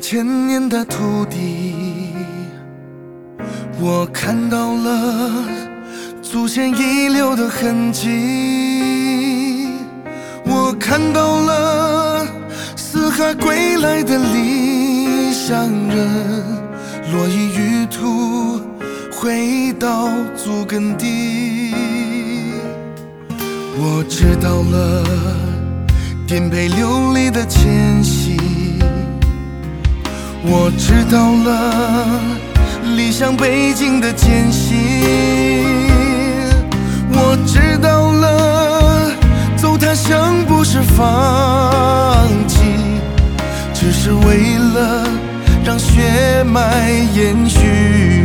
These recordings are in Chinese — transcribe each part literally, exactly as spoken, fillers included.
千年的土地，我看到了祖先遗留的痕迹，我看到了四海归来的理想人，落叶于土，回到祖根地。我知道了颠沛流离的迁徙，我知道了理想北京的艰辛，我知道了走他乡不是放弃，只是为了让血脉延续。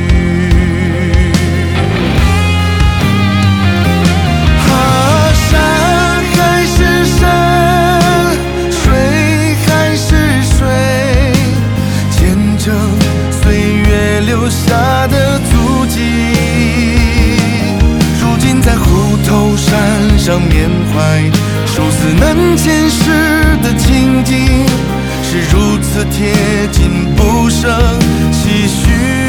啊，山还是山，水还是水，见证岁月留下的足迹。如今在虎头山上缅怀生死难前世的情景，是如此贴近不胜唏嘘。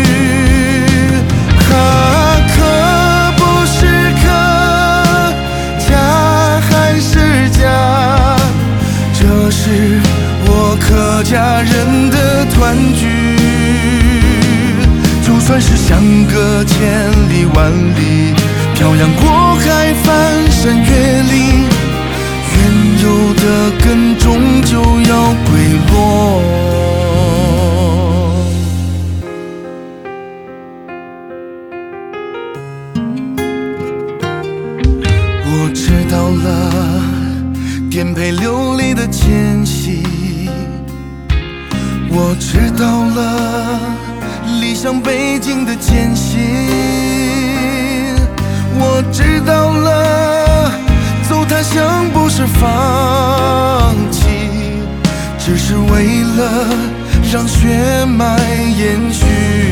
啊，可不是可，家还是家，这是我客家人的团聚。就算是相隔千里万里，漂洋过海翻山越岭，原有的根终究要归落。我知道了颠沛流离的迁徙，我知道了理想北京的艰辛，我知道了走他乡不是放弃，只是为了让血脉延续。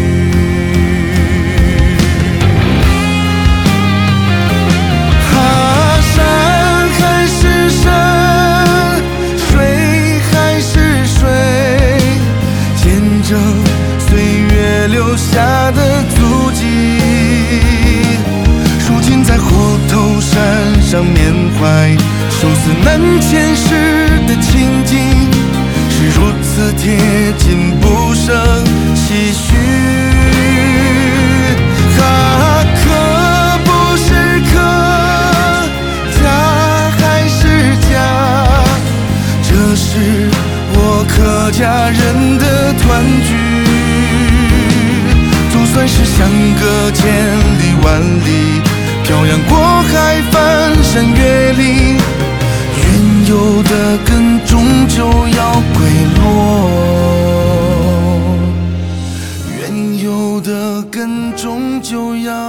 啊，山还是山，水还是水，见证岁月留下的足迹。如今在虎头山上缅怀生死难前世的情景，是如此贴近不胜唏嘘。啊，可不是可，家还是家，这是我客家人的团聚。就算是相隔千里万里，漂洋过海翻山越岭，原有的根终究要归落，原有的根终究要